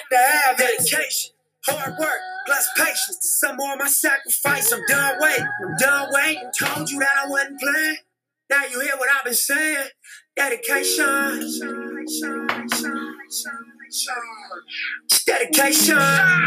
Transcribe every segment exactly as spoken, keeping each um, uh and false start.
to have dedication, hard work, plus patience. To some more of my sacrifice, I'm done waiting. I'm done waiting. Told you that I wasn't playing. Now you hear what I've been saying. Dedication. Dedication.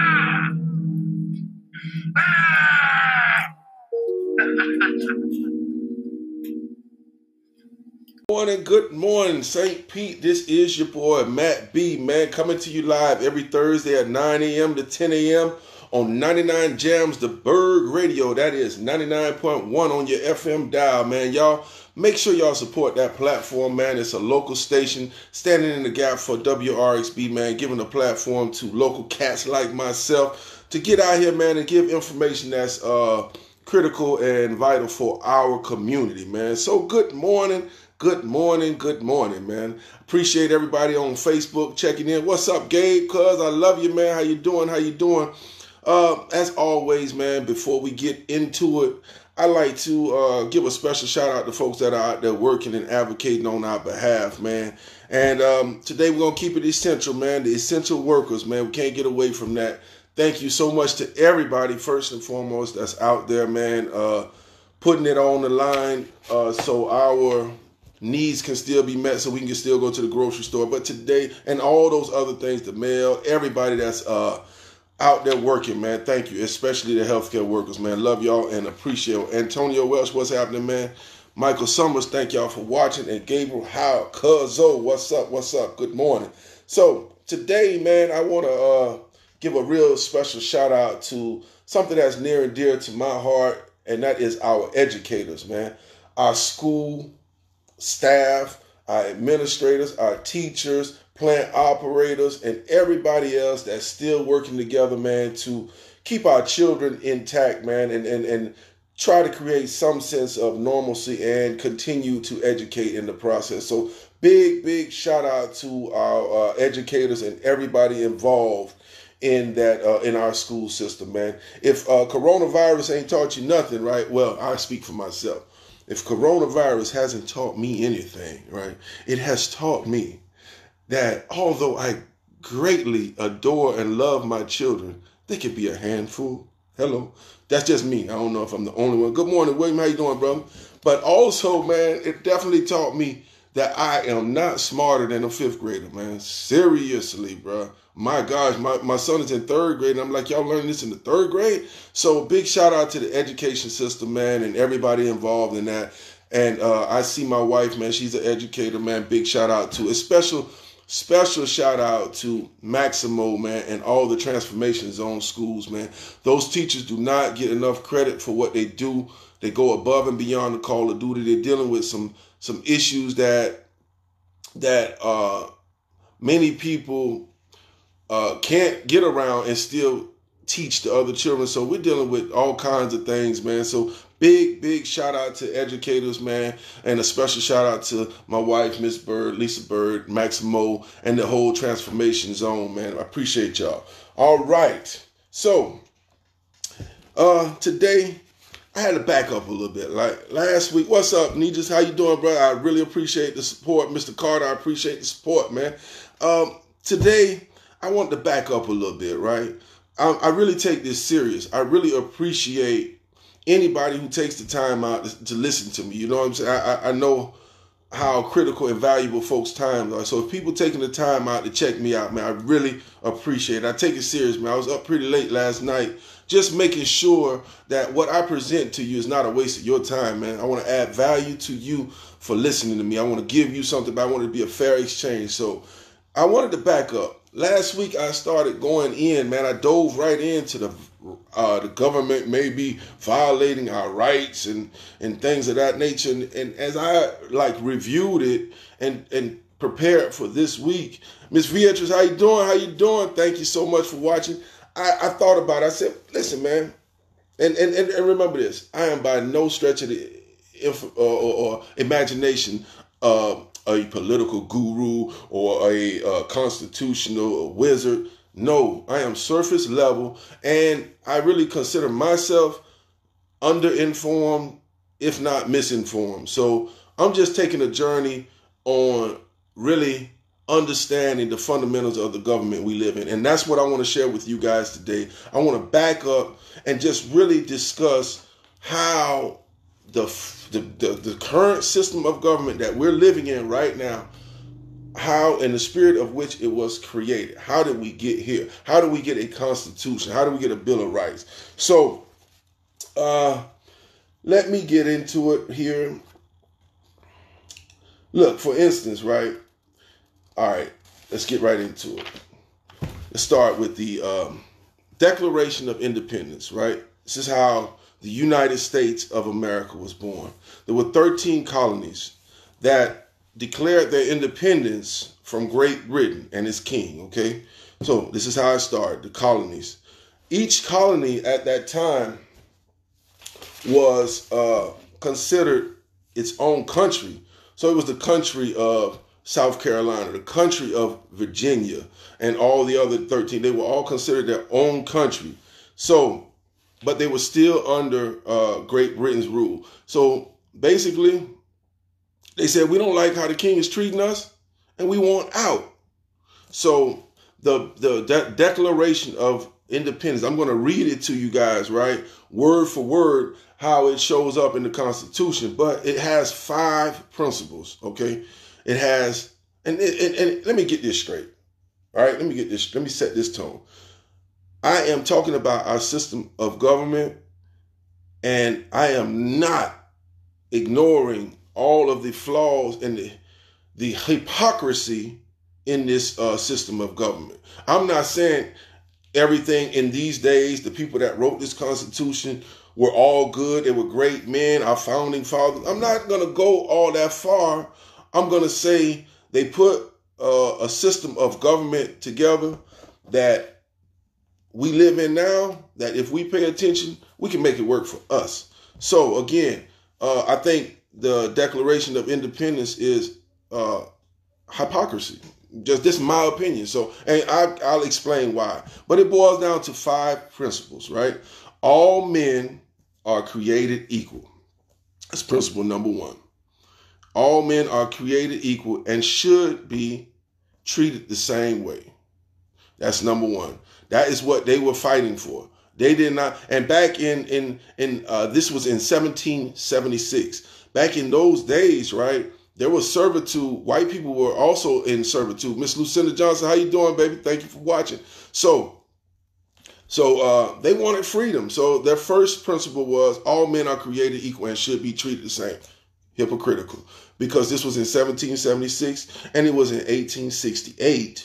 Morning, good morning, Saint Pete. This is your boy Matt B, man, coming to you live every Thursday at nine a.m. to ten a.m. on ninety-nine Jams, the Berg Radio. That is ninety-nine point one on your F M dial, man. Y'all make sure y'all support that platform, man. It's a local station standing in the gap for W R X B, man, giving a platform to local cats like myself to get out here, man, and give information that's uh critical and vital for our community, man. So good morning. Good morning, good morning, man. Appreciate everybody on Facebook checking in. What's up, Gabe? Cuz I love you, man. How you doing? How you doing? Uh, as always, man, before we get into it, I like to uh, give a special shout out to folks that are out there working and advocating on our behalf, man. And um, today we're going to keep it essential, man. The essential workers, man. We can't get away from that. Thank you so much to everybody, first and foremost, that's out there, man, uh, putting it on the line uh, so our needs can still be met, so we can still go to the grocery store. But today, and all those other things, the mail, everybody that's uh, out there working, man, thank you, especially the healthcare workers, man. Love y'all and appreciate it. Antonio Welsh, what's happening, man? Michael Summers, thank y'all for watching. And Gabriel Howe, Cuzzo, what's up, what's up? Good morning. So today, man, I want to uh, give a real special shout out to something that's near and dear to my heart, and that is our educators, man. Our school staff, our administrators, our teachers, plant operators, and everybody else that's still working together, man, to keep our children intact, man, and, and, and try to create some sense of normalcy and continue to educate in the process. So big, big shout out to our uh, educators and everybody involved in that, uh, in our school system, man. If uh, coronavirus ain't taught you nothing, right? Well, I speak for myself. If coronavirus hasn't taught me anything, right, it has taught me that although I greatly adore and love my children, they can be a handful. Hello. That's just me. I don't know if I'm the only one. Good morning, William. How you doing, brother? But also, man, it definitely taught me that I am not smarter than a fifth grader, man. Seriously, bro. My gosh, my, my son is in third grade, and I'm like, y'all learning this in the third grade? So big shout out to the education system, man, and everybody involved in that. And uh, I see my wife, man, she's an educator, man. Big shout out to a special, special shout out to Maximo, man, and all the transformation zone schools, man. Those teachers do not get enough credit for what they do. They go above and beyond the call of duty. They're dealing with some some issues that that uh, many people Uh, can't get around and still teach the other children. So we're dealing with all kinds of things, man. So big, big shout out to educators, man. And a special shout out to my wife, Miss Bird, Lisa Bird, Maximo, and the whole transformation zone, man. I appreciate y'all. All right. So uh, today I had to back up a little bit. Like last week, what's up, Nijas? How you doing, brother? I really appreciate the support. Mister Carter, I appreciate the support, man. Um, today, I want to back up a little bit, right? I, I really take this serious. I really appreciate anybody who takes the time out to, to listen to me. You know what I'm saying? I, I, I know how critical and valuable folks' time are. So if people taking the time out to check me out, man, I really appreciate it. I take it serious, man. I was up pretty late last night just making sure that what I present to you is not a waste of your time, man. I want to add value to you for listening to me. I want to give you something, but I want it to be a fair exchange. So I wanted to back up. Last week I started going in, man. I dove right into the uh, the government may be violating our rights and, and things of that nature. And, and as I like reviewed it and and prepared for this week, Miss Beatrice, how you doing? How you doing? Thank you so much for watching. I, I thought about it. I said, listen, man, and, and, and, and remember this. I am by no stretch of the inf- or, or, or imagination uh, a political guru or a uh, constitutional wizard. No, I am surface level, and I really consider myself underinformed, if not misinformed. So I'm just taking a journey on really understanding the fundamentals of the government we live in. And that's what I want to share with you guys today. I want to back up and just really discuss how the, the, the, the current system of government that we're living in right now, how in the spirit of which it was created. How did we get here? How do we get a constitution? How do we get a Bill of Rights? So uh, let me get into it here. Look, for instance, right? All right, let's get right into it. Let's start with the um, Declaration of Independence, right? This is how the United States of America was born. There were thirteen colonies that declared their independence from Great Britain and its king, okay? So this is how it started, the colonies. Each colony at that time was uh, considered its own country. So it was the country of South Carolina, the country of Virginia, and all the other thirteen. They were all considered their own country. So, but they were still under uh, Great Britain's rule. So basically, they said, we don't like how the king is treating us, and we want out. So the, the de- Declaration of Independence, I'm going to read it to you guys, right? Word for word, how it shows up in the Constitution. But it has five principles, okay? It has, and, and, and let me get this straight. All right, let me get this, let me set this tone. I am talking about our system of government, and I am not ignoring all of the flaws and the, the hypocrisy in this uh, system of government. I'm not saying everything in these days, the people that wrote this Constitution were all good. They were great men, our founding fathers. I'm not going to go all that far. I'm going to say they put uh, a system of government together that we live in now, that if we pay attention, we can make it work for us. So again, uh, I think the Declaration of Independence is uh, hypocrisy. Just this is my opinion. So, and I, I'll explain why. But it boils down to five principles, right? All men are created equal. That's principle number one. All men are created equal and should be treated the same way. That's number one. That is what they were fighting for. They did not, and back in, in, in uh, this was in seventeen seventy-six. Back in those days, right, there was servitude. White people were also in servitude. Miss Lucinda Johnson, how you doing, baby? Thank you for watching. So, so uh, they wanted freedom. So their first principle was all men are created equal and should be treated the same. Hypocritical. Because this was in seventeen seventy-six and it was in eighteen sixty-eight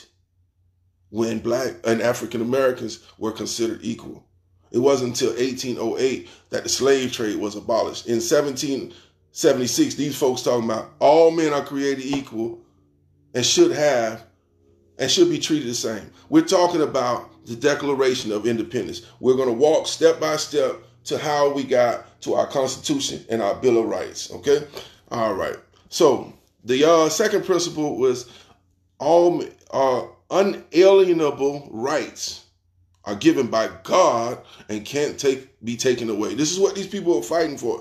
when black and African Americans were considered equal. It wasn't until eighteen oh eight that the slave trade was abolished. In seventeen seventy-six, these folks talking about all men are created equal and should have and should be treated the same. We're talking about the Declaration of Independence. We're going to walk step by step to how we got to our Constitution and our Bill of Rights. Okay? All right. So the uh, second principle was all uh, unalienable rights are given by God and can't take be taken away. This is what these people are fighting for.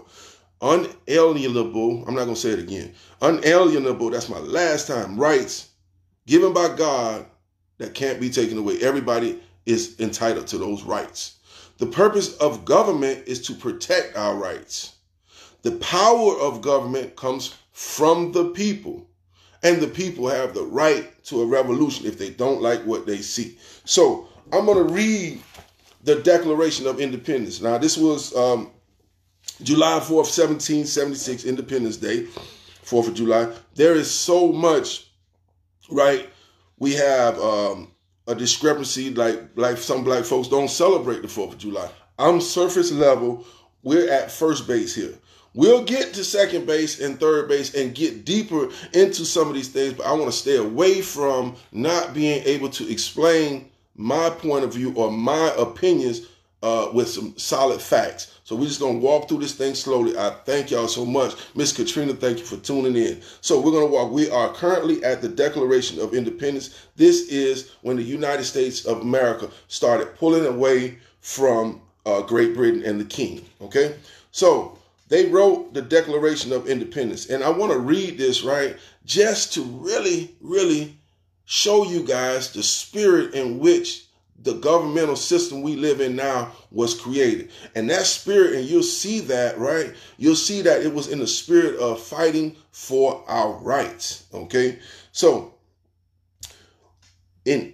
Unalienable, I'm not going to say it again. Unalienable, that's my last time, rights given by God that can't be taken away. Everybody is entitled to those rights. The purpose of government is to protect our rights. The power of government comes from the people, and the people have the right to a revolution if they don't like what they see. So I'm going to read the Declaration of Independence. Now, this was um, July fourth, seventeen seventy-six, Independence Day, fourth of July. There is so much, right? We have um, a discrepancy, like, like some black folks don't celebrate the fourth of July. I'm surface level. We're at first base here. We'll get to second base and third base and get deeper into some of these things, but I want to stay away from not being able to explain my point of view or my opinions uh, with some solid facts. So we're just going to walk through this thing slowly. I thank y'all so much. Miss Katrina, thank you for tuning in. So we're going to walk. We are currently at the Declaration of Independence. This is when the United States of America started pulling away from uh, Great Britain and the king. Okay? So they wrote the Declaration of Independence. And I want to read this, right, just to really, really show you guys the spirit in which the governmental system we live in now was created. And that spirit, and you'll see that, right? You'll see that it was in the spirit of fighting for our rights, okay? So, in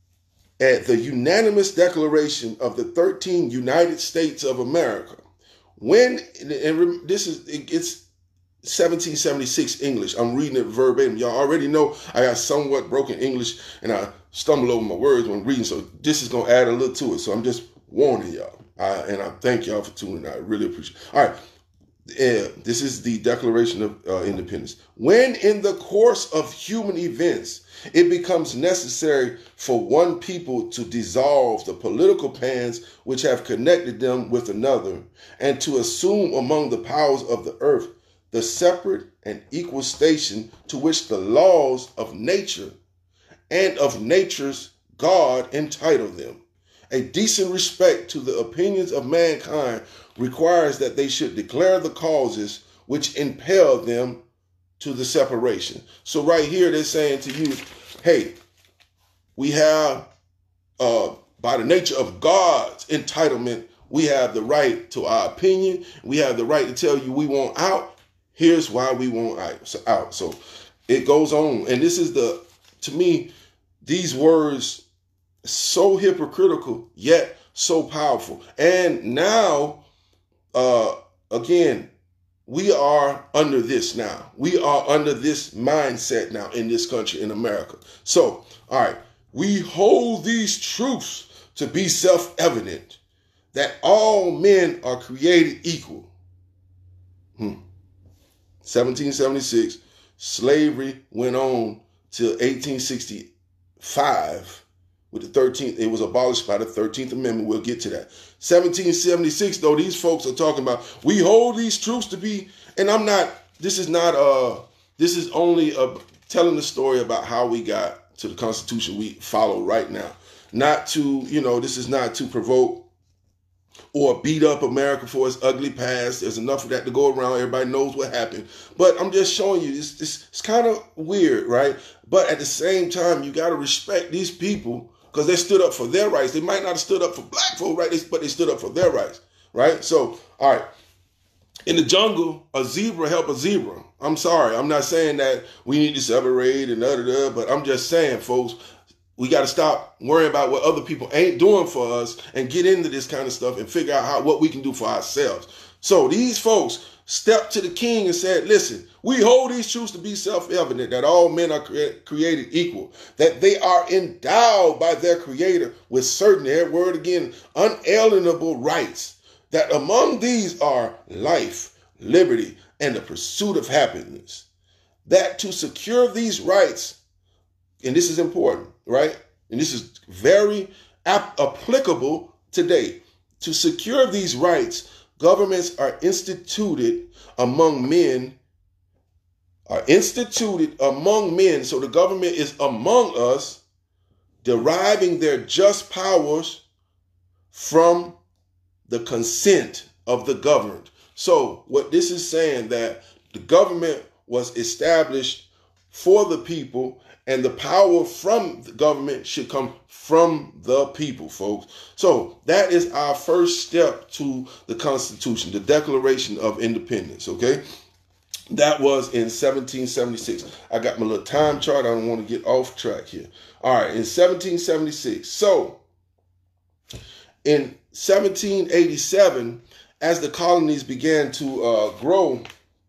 at the unanimous declaration of the thirteen United States of America, when, and this is, it's seventeen seventy-six English. I'm reading it verbatim. Y'all already know I got somewhat broken English and I stumble over my words when reading, so this is going to add a little to it. So I'm just warning y'all. I, and I thank y'all for tuning in. I really appreciate it. All right. Uh, this is the Declaration of uh, Independence. When in the course of human events, it becomes necessary for one people to dissolve the political bands which have connected them with another, and to assume among the powers of the earth the separate and equal station to which the laws of nature and of nature's God entitle them. A decent respect to the opinions of mankind requires that they should declare the causes which impel them to the separation. So right here they're saying to you, hey, we have, uh, by the nature of God's entitlement, we have the right to our opinion. We have the right to tell you we want out. Here's why we want out. So it goes on. And this is the, to me, these words so hypocritical, yet so powerful. And now, uh, again, we are under this now. We are under this mindset now in this country, in America. So, all right, we hold these truths to be self-evident, that all men are created equal. Hmm. seventeen seventy-six, slavery went on till eighteen sixty-five. With the thirteenth, it was abolished by the thirteenth Amendment. We'll get to that. seventeen seventy-six, though, these folks are talking about, we hold these truths to be, and I'm not, this is not, uh, this is only uh, telling the story about how we got to the Constitution we follow right now. Not to, you know, this is not to provoke or beat up America for its ugly past. There's enough of that to go around. Everybody knows what happened. But I'm just showing you, this, this it's kind of weird, right? But at the same time, you got to respect these people, because they stood up for their rights. They might not have stood up for black folk, right? But they stood up for their rights, right? So, all right. In the jungle, a zebra help a zebra. I'm sorry. I'm not saying that we need to separate and da da da, but I'm just saying, folks, we got to stop worrying about what other people ain't doing for us and get into this kind of stuff and figure out how what we can do for ourselves. So these folks stepped to the king and said, listen, we hold these truths to be self-evident, that all men are cre- created equal, that they are endowed by their creator with certain, their word again, unalienable rights, that among these are life, liberty, and the pursuit of happiness, that to secure these rights, and this is important, right? And this is very ap- applicable today. To secure these rights, governments are instituted among men, are instituted among men. So the government is among us, deriving their just powers from the consent of the governed. So what this is saying, that the government was established for the people, and the power from the government should come from the people, folks. So that is our first step to the Constitution, the Declaration of Independence, okay? That was in seventeen seventy-six. I got my little time chart. I don't want to get off track here. All right, in seventeen seventy-six. So in seventeen eighty-seven, as the colonies began to uh, grow,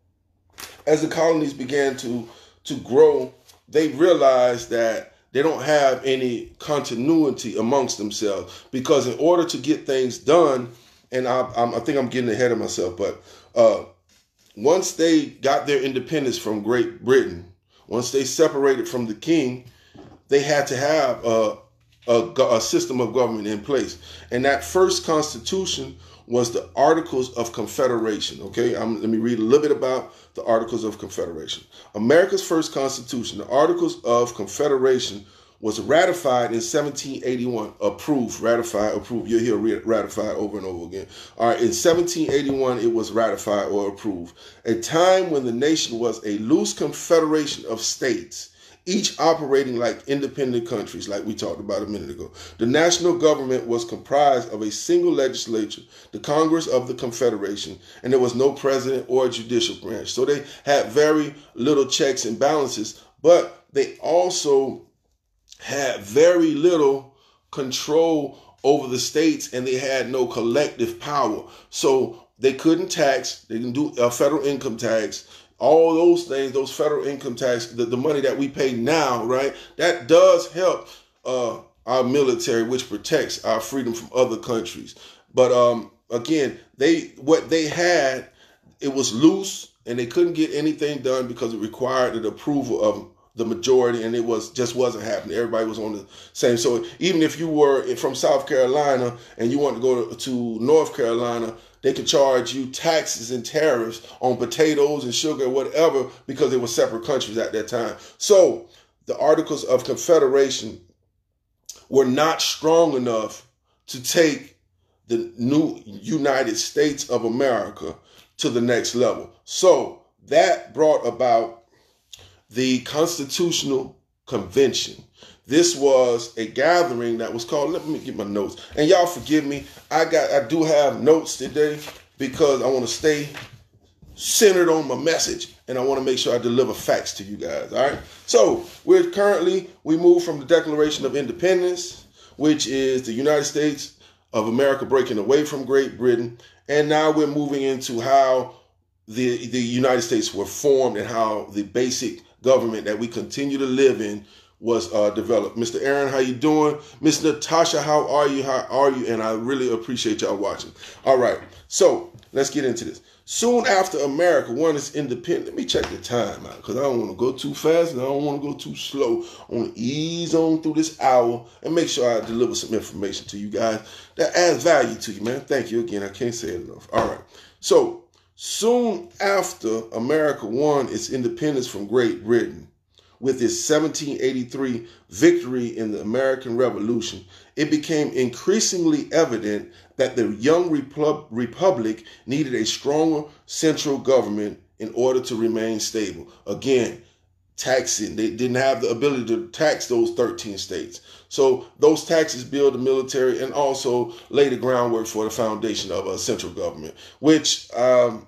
as the colonies began to, to grow, they realized that they don't have any continuity amongst themselves, because in order to get things done, and I, I'm, I think I'm getting ahead of myself, but uh, once they got their independence from Great Britain, once they separated from the king, they had to have a, a, a system of government in place. And that first constitution was the Articles of Confederation. Okay, I'm, let me read a little bit about the Articles of Confederation. America's first constitution, the Articles of Confederation, was ratified in seventeen eighty-one. Approved, ratified, approved. You'll hear ratified over and over again. All right, in seventeen eighty-one, it was ratified or approved. A time when the nation was a loose confederation of states, each operating like independent countries, like we talked about a minute ago. The national government was comprised of a single legislature, the Congress of the Confederation, and there was no president or judicial branch. So they had very little checks and balances, but they also had very little control over the states, and they had no collective power. So they couldn't tax, they didn't do a federal income tax, all those things, those federal income tax, the, the money that we pay now, right? That does help uh, our military, which protects our freedom from other countries. But um, again, they what they had, it was loose, and they couldn't get anything done because it required the approval of the majority, and it was just wasn't happening. Everybody was on the same. So even if you were from South Carolina and you wanted to go to, to North Carolina, they could charge you taxes and tariffs on potatoes and sugar or whatever because they were separate countries at that time. So the Articles of Confederation were not strong enough to take the new United States of America to the next level. So that brought about the Constitutional Convention. This was a gathering that was called, let me get my notes. And y'all forgive me, I got I do have notes today because I want to stay centered on my message, and I want to make sure I deliver facts to you guys, all right? So we're currently, we moved from the Declaration of Independence, which is the United States of America breaking away from Great Britain, and now we're moving into how the, the United States were formed and how the basic government that we continue to live in was uh, developed. Mister Aaron, how you doing? Miss Natasha, how are you? How are you? And I really appreciate y'all watching. All right, so let's get into this. Soon after America won its independence, let me check the time out because I don't want to go too fast and I don't want to go too slow. I want to ease on through this hour and make sure I deliver some information to you guys that adds value to you, man. Thank you again. I can't say it enough. All right, so soon after America won its independence from Great Britain, with its seventeen eighty-three victory in the American Revolution, it became increasingly evident that the young Repub- republic needed a stronger central government in order to remain stable. Again, taxing. They didn't have the ability to tax those thirteen states. So those taxes build the military and also lay the groundwork for the foundation of a central government, which um,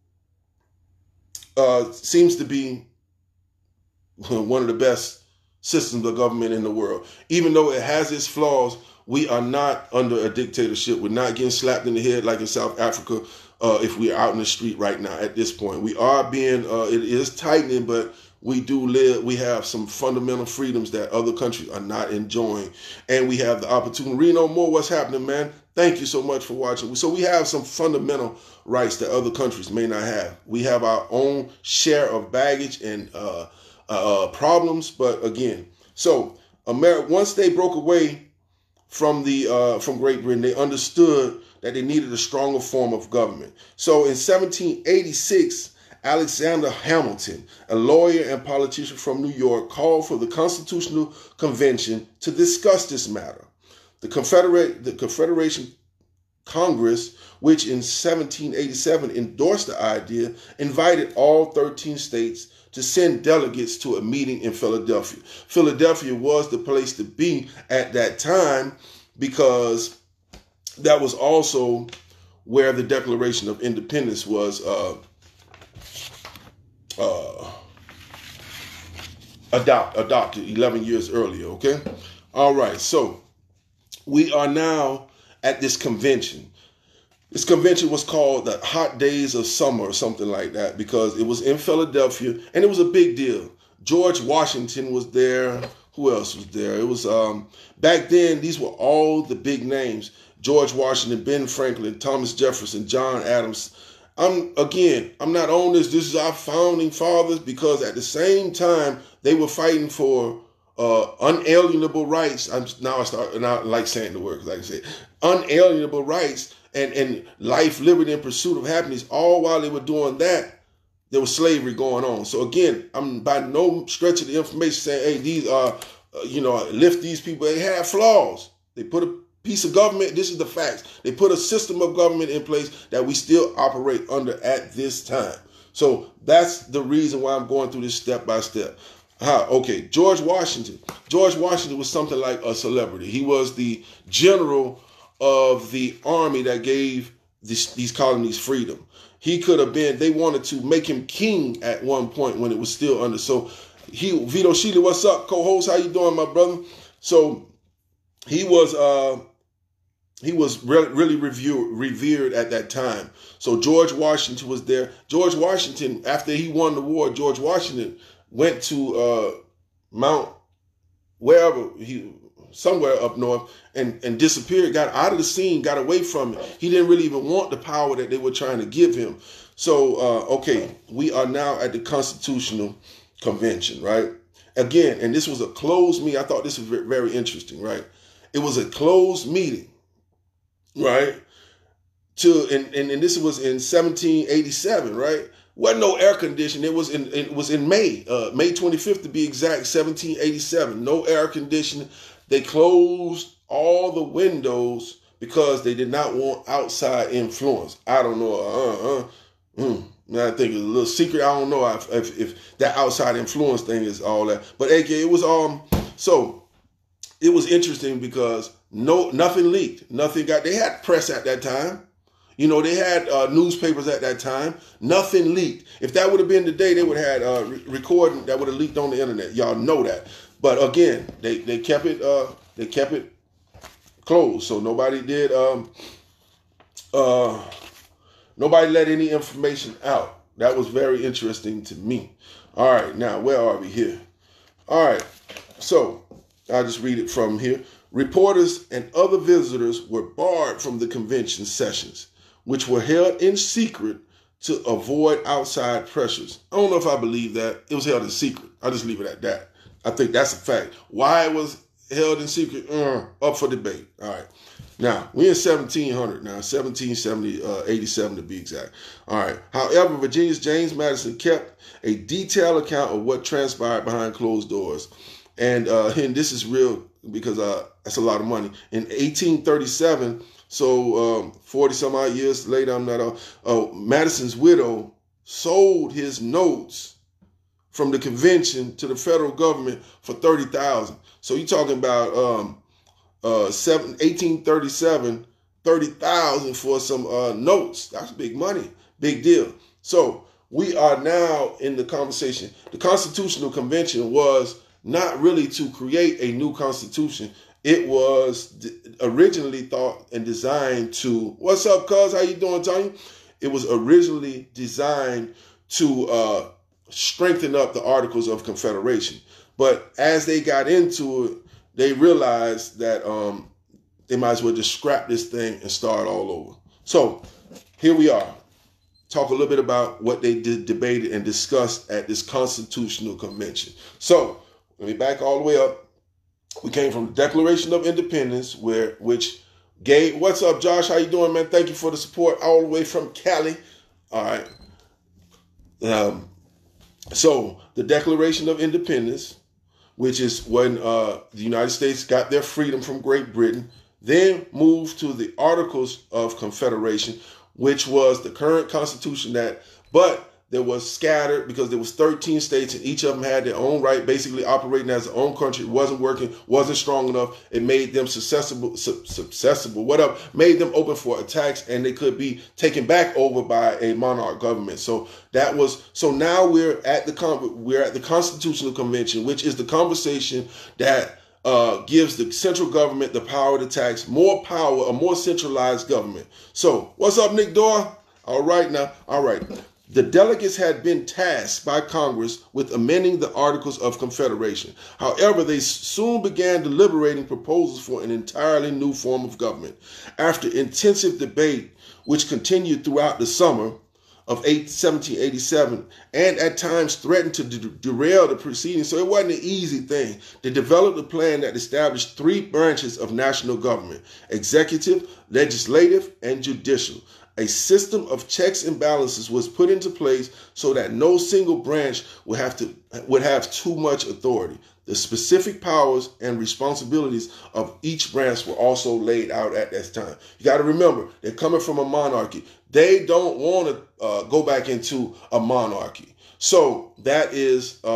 uh, seems to be one of the best systems of government in the world. Even though it has its flaws, we are not under a dictatorship. We're not getting slapped in the head like in South Africa uh, if we're out in the street right now at this point. We are being, uh, it is tightening, but we do live, we have some fundamental freedoms that other countries are not enjoying. And we have the opportunity. Reno Moore, what's happening, man? Thank you so much for watching. So we have some fundamental rights that other countries may not have. We have our own share of baggage and uh, uh, problems, but again, so America, once they broke away from the uh, from Great Britain, they understood that they needed a stronger form of government. So in seventeen eighty-six, Alexander Hamilton, a lawyer and politician from New York, called for the Constitutional Convention to discuss this matter. The Confederate, the Confederation Congress, which in seventeen eighty-seven endorsed the idea, invited all thirteen states to send delegates to a meeting in Philadelphia. Philadelphia was the place to be at that time because that was also where the Declaration of Independence was uh, uh, adopt, adopted eleven years earlier, okay? All right, so we are now at this convention. This convention was called the Hot Days of Summer or something like that because it was in Philadelphia and it was a big deal. George Washington was there. Who else was there? It was, um, back then, these were all the big names. George Washington, Ben Franklin, Thomas Jefferson, John Adams. I'm, again, I'm not on this. This is our founding fathers because at the same time, they were fighting for uh, unalienable rights. I'm now I start, and I like saying the word, like I said, unalienable rights. And, and life, liberty, and pursuit of happiness, all while they were doing that, there was slavery going on. So again, I'm by no stretch of the information saying, hey, these are, uh, you know, lift these people. They have flaws. They put a piece of government, this is the facts. They put a system of government in place that we still operate under at this time. So that's the reason why I'm going through this step by step. Ah, okay. George Washington. George Washington was something like a celebrity. He was the general of the army that gave this, these colonies freedom. He could have been, they wanted to make him king at one point when it was still under. So he, Vito Sheely, what's up, co-host? How you doing, my brother? So he was, uh, he was re- really revered, revered at that time. So George Washington was there. George Washington, after he won the war, George Washington went to uh, Mount, wherever, he somewhere up north, and, and disappeared, got out of the scene, got away from it. He didn't really even want the power that they were trying to give him. So, uh, okay, we are now at the Constitutional Convention, right? Again, and this was a closed meeting. I thought this was very interesting, right? It was a closed meeting, right? To and, and, and this was in seventeen eighty-seven, right? Wasn't no air conditioning. It was in it was in May, uh, May twenty-fifth to be exact, seventeen eighty-seven. No air conditioning. They closed all the windows because they did not want outside influence. I don't know. Uh, uh, mm, I think it's a little secret. I don't know if, if, if that outside influence thing is all that. But A K, it was um. So it was interesting because no nothing leaked. Nothing got. They had press at that time. You know, they had uh, newspapers at that time. Nothing leaked. If that would have been the day, they would have had uh, re- recording that would have leaked on the internet. Y'all know that. But again, they, they kept it uh, they kept it closed, so nobody did um, uh, nobody let any information out. That was very interesting to me. All right, now where are we here? All right, so I'll just read it from here. Reporters and other visitors were barred from the convention sessions, which were held in secret to avoid outside pressures. I don't know if I believe that. It was held in secret. I'll just leave it at that. I think that's a fact. Why it was held in secret, uh, up for debate. All right. Now, we're in seventeen hundred now, seventeen seventy, uh, eighty-seven to be exact. All right. However, Virginia's James Madison kept a detailed account of what transpired behind closed doors. And, uh, and this is real because uh, that's a lot of money. In eighteen thirty-seven, so um, forty some odd years later, I'm not, uh, uh, Madison's widow sold his notes from the convention to the federal government for thirty thousand dollars. So you're talking about um, uh, seven, eighteen thirty-seven, thirty thousand dollars for some uh, notes. That's big money, big deal. So we are now in the conversation. The Constitutional Convention was not really to create a new constitution. It was originally thought and designed to, what's up, cuz? How you doing, Tony? It was originally designed to uh, strengthen up the Articles of Confederation. But as they got into it, they realized that um, they might as well just scrap this thing and start all over. So here we are. Talk a little bit about what they did, debated and discussed at this Constitutional Convention. So let me back all the way up. We came from the Declaration of Independence, where which gave, what's up, Josh? How you doing, man? Thank you for the support all the way from Cali. All right. Um, so the Declaration of Independence, which is when uh, the United States got their freedom from Great Britain, then moved to the Articles of Confederation, which was the current constitution that, but there was scattered because there was thirteen states and each of them had their own right, basically operating as their own country. It wasn't working, wasn't strong enough. It made them susceptible, susceptible, whatever, made them open for attacks, and they could be taken back over by a monarch government. So that was, so now we're at the, we're at the Constitutional Convention, which is the conversation that uh, gives the central government the power to tax, more power, a more centralized government. So what's up, Nick Dore? All right now, all right. The delegates had been tasked by Congress with amending the Articles of Confederation. However, they soon began deliberating proposals for an entirely new form of government. After intensive debate, which continued throughout the summer of seventeen eighty-seven, and at times threatened to de- derail the proceedings, so it wasn't an easy thing, they developed a plan that established three branches of national government: executive, legislative, and judicial. A system of checks and balances was put into place so that no single branch would have to would have too much authority. The specific powers and responsibilities of each branch were also laid out at that time. You got to remember, they're coming from a monarchy. They don't want to uh, go back into a monarchy. So that is uh,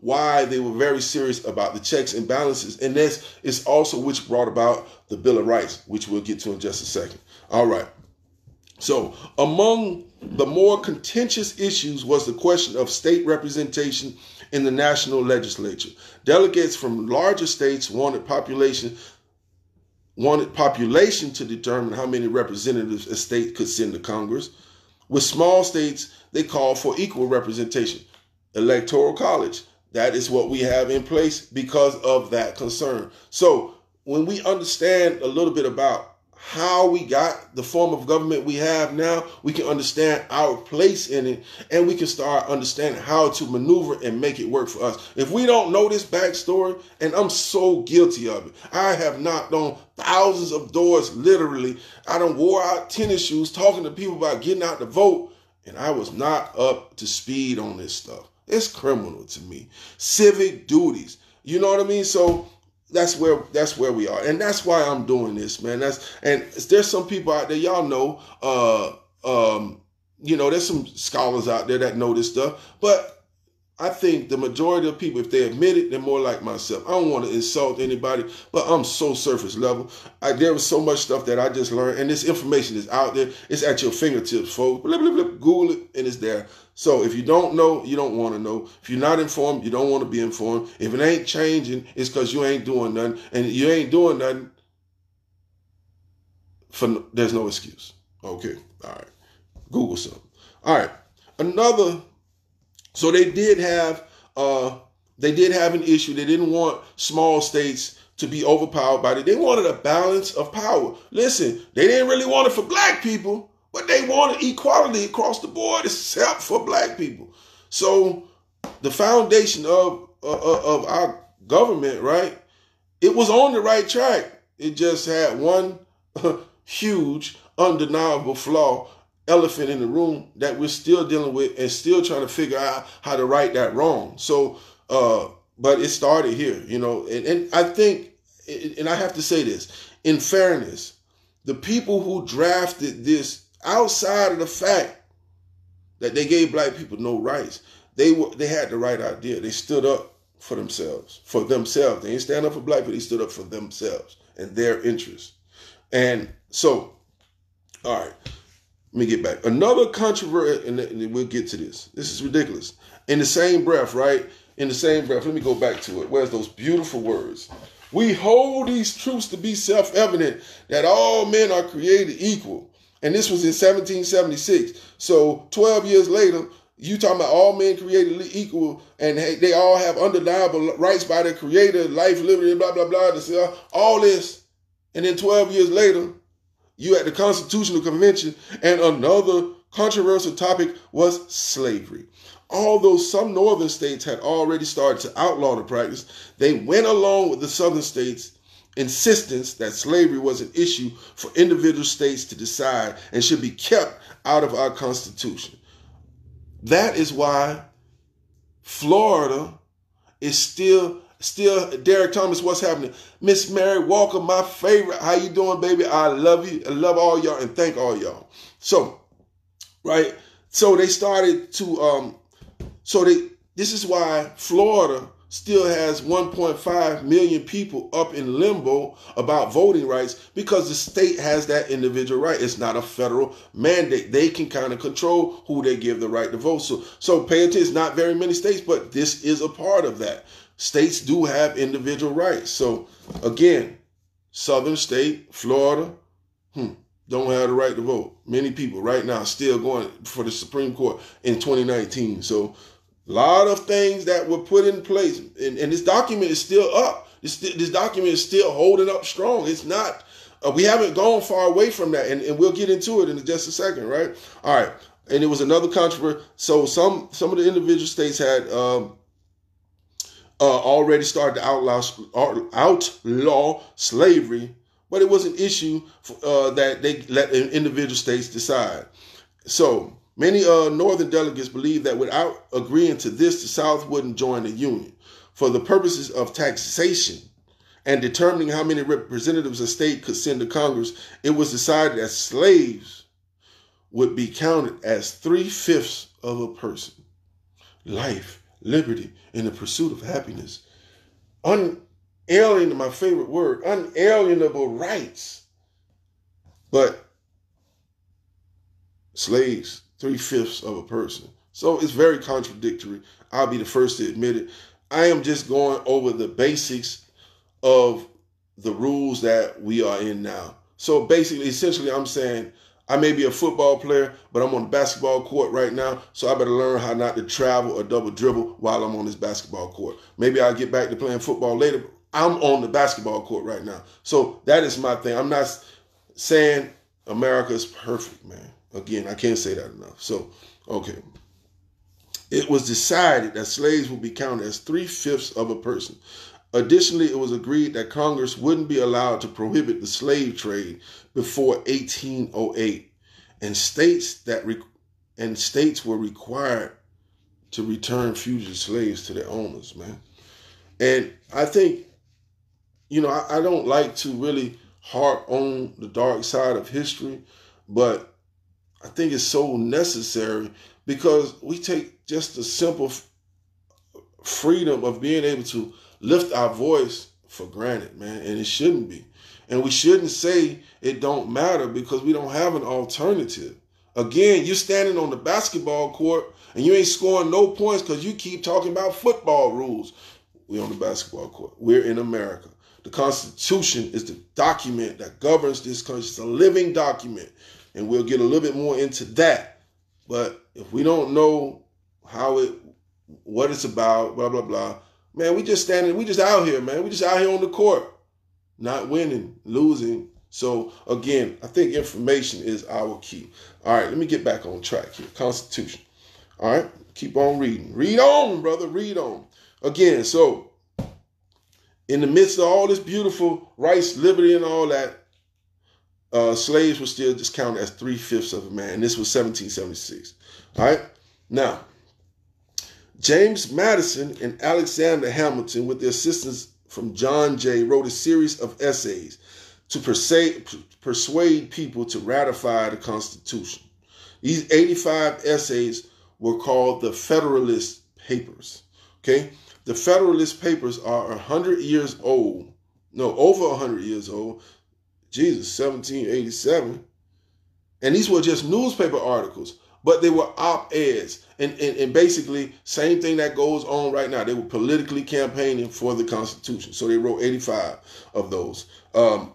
why they were very serious about the checks and balances. And this is also which brought about the Bill of Rights, which we'll get to in just a second. All right. So among the more contentious issues was the question of state representation in the national legislature. Delegates from larger states wanted population wanted population to determine how many representatives a state could send to Congress. With small states, they called for equal representation. Electoral college, that is what we have in place because of that concern. So when we understand a little bit about how we got the form of government we have now, we can understand our place in it, and we can start understanding how to maneuver and make it work for us. If we don't know this backstory, and I'm so guilty of it, I have knocked on thousands of doors, literally. I done wore out tennis shoes talking to people about getting out to vote, and I was not up to speed on this stuff. It's criminal to me. Civic duties, you know what I mean? So That's where that's where we are, and that's why I'm doing this, man. That's and there's some people out there, y'all know, uh, um, you know, there's some scholars out there that know this stuff, but I think the majority of people, if they admit it, they're more like myself. I don't want to insult anybody, but I'm so surface level. I, there was so much stuff that I just learned, and this information is out there. It's at your fingertips, folks. Blah, blah, blah, Google it, and it's there. So if you don't know, you don't want to know. If you're not informed, you don't want to be informed. If it ain't changing, it's because you ain't doing nothing. And you ain't doing nothing, for there's no excuse. Okay, all right. Google something. All right. Another, so they did have, uh, they did have an issue. They didn't want small states to be overpowered by it. They wanted a balance of power. Listen, they didn't really want it for black people, but they wanted equality across the board except for black people. So the foundation of, uh, of our government, right, it was on the right track. It just had one huge, undeniable flaw, elephant in the room that we're still dealing with and still trying to figure out how to right that wrong. So, uh, but it started here, you know, and, and I think, and I have to say this, in fairness, the people who drafted this, outside of the fact that they gave black people no rights, they were they had the right idea. They stood up for themselves, for themselves. They didn't stand up for black people. They stood up for themselves and their interests. And so, all right, let me get back. Another controversy, and we'll get to this. This is ridiculous. In the same breath, right? In the same breath, let me go back to it. Where's those beautiful words? We hold these truths to be self-evident that all men are created equal. And this was in seventeen seventy-six. So twelve years later, you talking about all men created equal and they all have undeniable rights by their creator, life, liberty, blah, blah, blah, all this. And then twelve years later, you at the Constitutional Convention, and another controversial topic was slavery. Although some northern states had already started to outlaw the practice, they went along with the southern states' insistence that slavery was an issue for individual states to decide and should be kept out of our Constitution. That is why Florida is still, still, Derek Thomas, what's happening? Miss Mary Walker, my favorite. How you doing, baby? I love you. I love all y'all and thank all y'all. So, right? So they started to, um, so they, this is why Florida still has one point five million people up in limbo about voting rights, because the state has that individual right. It's not a federal mandate. They can kind of control who they give the right to vote. So, so pay attention. It's not very many states, but this is a part of that. States do have individual rights. So again, southern state, Florida, hmm, don't have the right to vote. Many people right now still going for the Supreme Court in twenty nineteen. So a lot of things that were put in place, and, and this document is still up. This, this document is still holding up strong. It's not, uh, we haven't gone far away from that, and, and we'll get into it in just a second, right? All right, and it was another controversy. So some some of the individual states had um, uh, already started to outlaw, outlaw slavery, but it was an issue for, uh, that they let individual states decide. So many uh, northern delegates believe that without agreeing to this, the South wouldn't join the Union. For the purposes of taxation and determining how many representatives a state could send to Congress, it was decided that slaves would be counted as three-fifths of a person. Life, liberty, and the pursuit of happiness. Unalienable, my favorite word, unalienable rights. But slaves, three-fifths of a person. So it's very contradictory. I'll be the first to admit it. I am just going over the basics of the rules that we are in now. So basically, essentially, I'm saying I may be a football player, but I'm on the basketball court right now, so I better learn how not to travel or double dribble while I'm on this basketball court. Maybe I'll get back to playing football later, but I'm on the basketball court right now. So that is my thing. I'm not saying America is perfect, man. Again, I can't say that enough. So, okay. It was decided that slaves would be counted as three-fifths of a person. Additionally, it was agreed that Congress wouldn't be allowed to prohibit the slave trade before eighteen oh eight, and states that re- and states were required to return fugitive slaves to their owners, man. And I think, you know, I, I don't like to really harp on the dark side of history, but I think it's so necessary because we take just the simple f- freedom of being able to lift our voice for granted, man, and it shouldn't be. And we shouldn't say it don't matter because we don't have an alternative. Again, you're standing on the basketball court and you ain't scoring no points because you keep talking about football rules. We're on the basketball court. We're in America. The Constitution is the document that governs this country. It's a living document, and we'll get a little bit more into that. But if we don't know how it, what it's about, blah, blah, blah, man, we just standing, we just out here, man. We just out here on the court, not winning, losing. So again, I think information is our key. All right, let me get back on track here. Constitution. All right, keep on reading. Read on, brother, read on. Again, so in the midst of all this beautiful rights, liberty, and all that, uh, slaves were still just counted as three-fifths of a man. This was seventeen seventy-six. All right, now, James Madison and Alexander Hamilton, with the assistance from John Jay, wrote a series of essays to persuade, persuade people to ratify the Constitution. These eighty-five essays were called the Federalist Papers. Okay, the Federalist Papers are one hundred years old. No, over one hundred years old. Jesus, seventeen eighty-seven. And these were just newspaper articles, but they were op-eds. And, and, and basically, same thing that goes on right now. They were politically campaigning for the Constitution. So they wrote eighty-five of those. Um,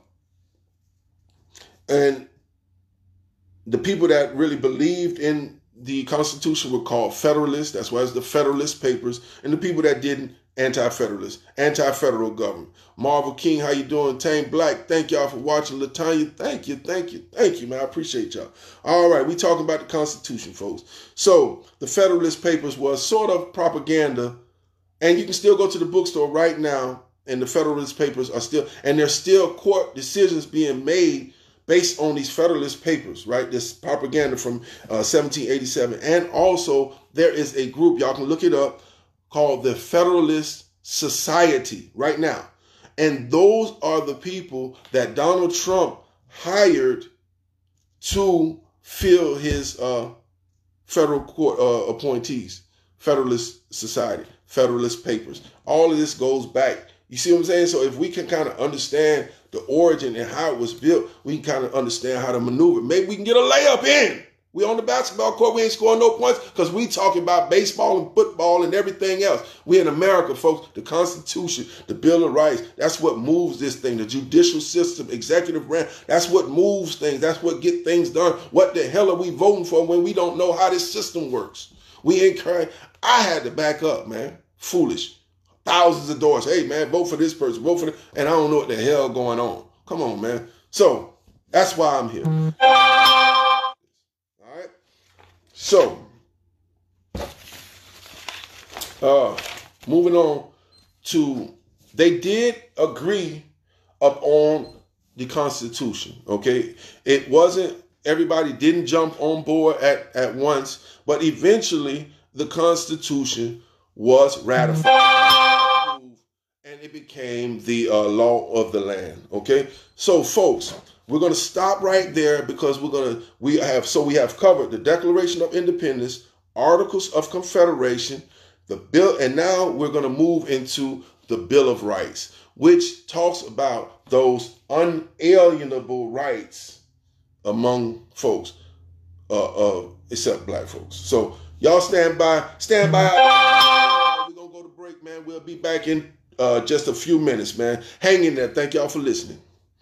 and the people that really believed in the Constitution were called Federalists. That's why it's the Federalist Papers. And the people that didn't, anti-federalists, anti-federal government. Marvel King, how you doing? Tame Black, thank y'all for watching. Latanya, thank you, thank you, thank you, man. I appreciate y'all. All right, we talking about the Constitution, folks. So the Federalist Papers was sort of propaganda, and you can still go to the bookstore right now, and the Federalist Papers are still, and there's still court decisions being made based on these Federalist Papers, right? This propaganda from uh, seventeen eighty-seven. And also, there is a group, y'all can look it up, called the Federalist Society right now. And those are the people that Donald Trump hired to fill his uh, federal court uh, appointees. Federalist Society, Federalist Papers. All of this goes back. You see what I'm saying? So if we can kind of understand the origin and how it was built, we can kind of understand how to maneuver. Maybe we can get a layup in. We on the basketball court, we ain't scoring no points because we talking about baseball and football and everything else. We in America, folks. The Constitution, the Bill of Rights, that's what moves this thing. The judicial system, executive branch, that's what moves things. That's what get things done. What the hell are we voting for when we don't know how this system works? We encourage. I had to back up, man. Foolish. Thousands of doors. Hey, man, vote for this person, vote for this. And I don't know what the hell going on. Come on, man. So that's why I'm here. So, uh, moving on to, they did agree upon the Constitution, okay? It wasn't, everybody didn't jump on board at, at once, but eventually the Constitution was ratified and it became the uh, law of the land, okay? So, folks, we're going to stop right there because we're going to, we have, so we have covered the Declaration of Independence, Articles of Confederation, the bill, and now we're going to move into the Bill of Rights, which talks about those unalienable rights among folks, uh, uh, except black folks. So y'all stand by, stand by. We're going to go to break, man. We'll be back in uh, just a few minutes, man. Hang in there. Thank y'all for listening.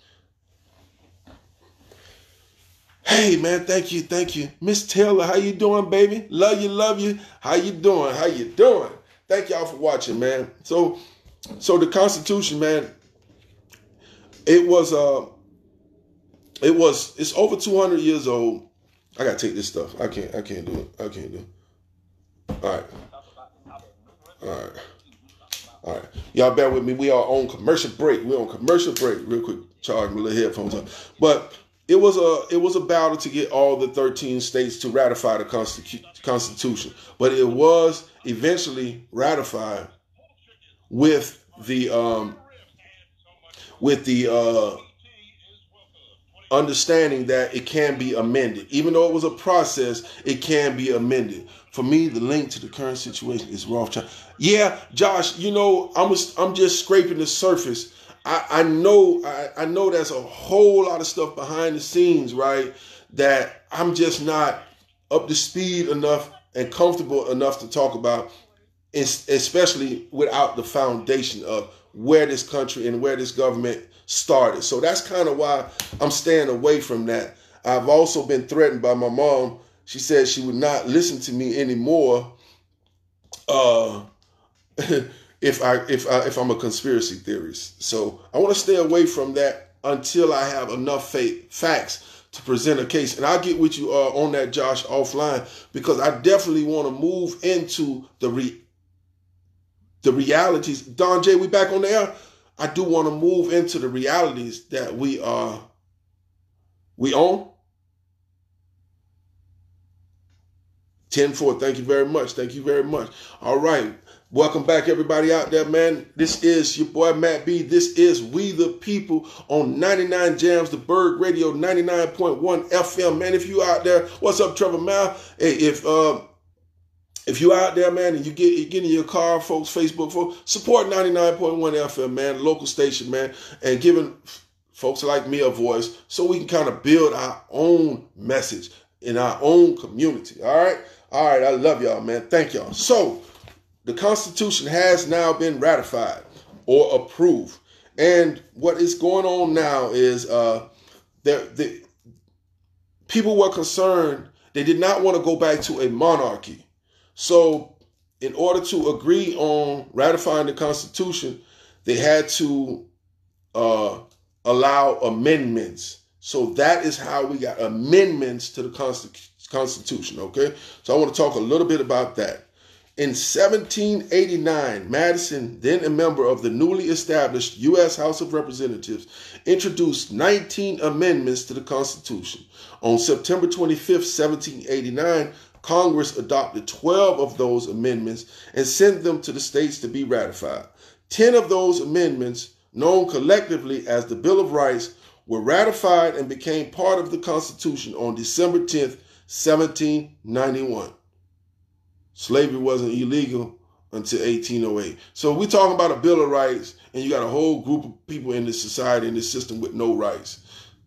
Hey, man, thank you, thank you. Miss Taylor, how you doing, baby? Love you, love you. How you doing? How you doing? Thank y'all for watching, man. So, so the Constitution, man, it was, uh, it was, it's over two hundred years old. I gotta take this stuff. I can't, I can't do it. I can't do it. All right. All right. All right. Y'all bear with me. We are on commercial break. We're on commercial break. Real quick, charge my little headphones up. But it was a it was a battle to get all the thirteen states to ratify the Constitu- Constitution. But it was eventually ratified with the um, with the uh, understanding that it can be amended. Even though it was a process, it can be amended. For me, the link to the current situation is Rothschild. Yeah, Josh, you know, I'm I'm just scraping the surface. I, I know I, I know there's a whole lot of stuff behind the scenes, right, that I'm just not up to speed enough and comfortable enough to talk about, especially without the foundation of where this country and where this government started. So that's kind of why I'm staying away from that. I've also been threatened by my mom. She said she would not listen to me anymore uh, if I if I if I'm a conspiracy theorist. So I want to stay away from that until I have enough faith, facts to present a case. And I'll get with you uh, on that, Josh, offline, because I definitely want to move into the re the realities. Don J, we back on the air. I do want to move into the realities that we are we own. ten four, thank you very much. Thank you very much. All right. Welcome back, everybody out there, man. This is your boy, Matt B. This is We the People on ninety-nine Jams, the Berg Radio, ninety-nine point one F M. Man, if you out there, what's up, Trevor Mal? Hey, if uh, if you out there, man, and you get, you get in your car, folks, Facebook, folks, support ninety-nine point one F M, man, local station, man, and giving folks like me a voice so we can kind of build our own message in our own community, all right? All right, I love y'all, man. Thank y'all. So, the Constitution has now been ratified or approved. And what is going on now is uh, that the people were concerned. They did not want to go back to a monarchy. So in order to agree on ratifying the Constitution, they had to uh, allow amendments. So that is how we got amendments to the Constitution. Constitution, okay? So I want to talk a little bit about that. In seventeen eighty-nine, Madison, then a member of the newly established U S House of Representatives, introduced nineteen amendments to the Constitution. On September twenty-fifth, seventeen eighty-nine, Congress adopted twelve of those amendments and sent them to the states to be ratified. ten of those amendments, known collectively as the Bill of Rights, were ratified and became part of the Constitution on December tenth, seventeen ninety-one. Slavery wasn't illegal until eighteen oh eight. So we're talking about a Bill of Rights, and you got a whole group of people in this society, in this system, with no rights.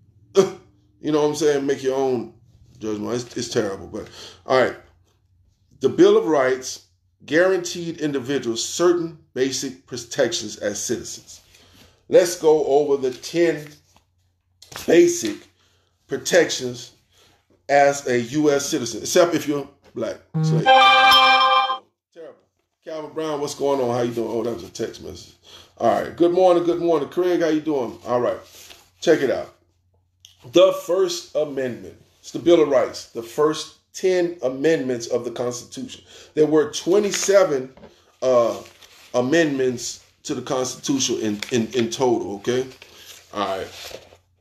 You know what I'm saying? Make your own judgment. It's, it's terrible. But all right. The Bill of Rights guaranteed individuals certain basic protections as citizens. Let's go over the ten basic protections as a U S citizen, except if you're black. Slave. So, terrible. Calvin Brown, what's going on? How you doing? Oh, that was a text message. All right. Good morning. Good morning. Craig, how you doing? All right. Check it out. The First Amendment. It's the Bill of Rights. The first ten amendments of the Constitution. There were twenty-seven uh, amendments to the Constitution in, in, in total, okay? All right.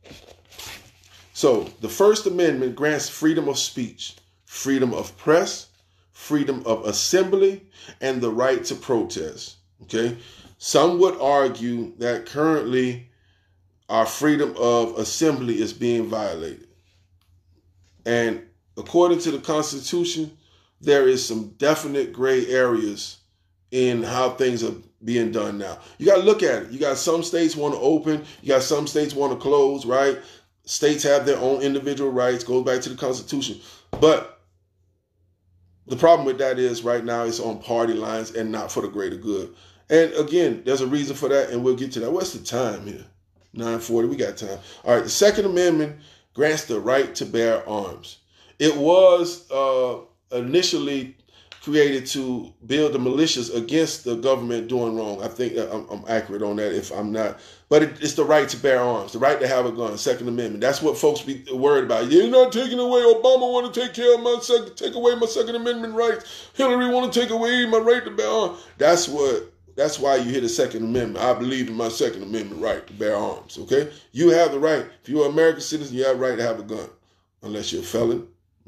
So the First Amendment grants freedom of speech, freedom of press, freedom of assembly, and the right to protest. Okay. Some would argue that currently our freedom of assembly is being violated. And according to the Constitution, there is some definite gray areas in how things are being done now. You got to look at it. You got some states want to open. You got some states want to close, right? States have their own individual rights. Goes back to the Constitution. But the problem with that is right now it's on party lines and not for the greater good. And again, there's a reason for that, and we'll get to that. What's the time here? nine forty, we got time. All right, the Second Amendment grants the right to bear arms. It was uh, initially created to build the militias against the government doing wrong. I think I'm, I'm accurate on that if I'm not. But it, it's the right to bear arms, the right to have a gun, Second Amendment. That's what folks be worried about. You're not taking away, Obama want to take care of my second, take away my Second Amendment rights. Hillary want to take away my right to bear arms. That's what, that's why you hear the Second Amendment. I believe in my Second Amendment right to bear arms, okay? You have the right. If you're an American citizen, you have the right to have a gun, unless you're a felon.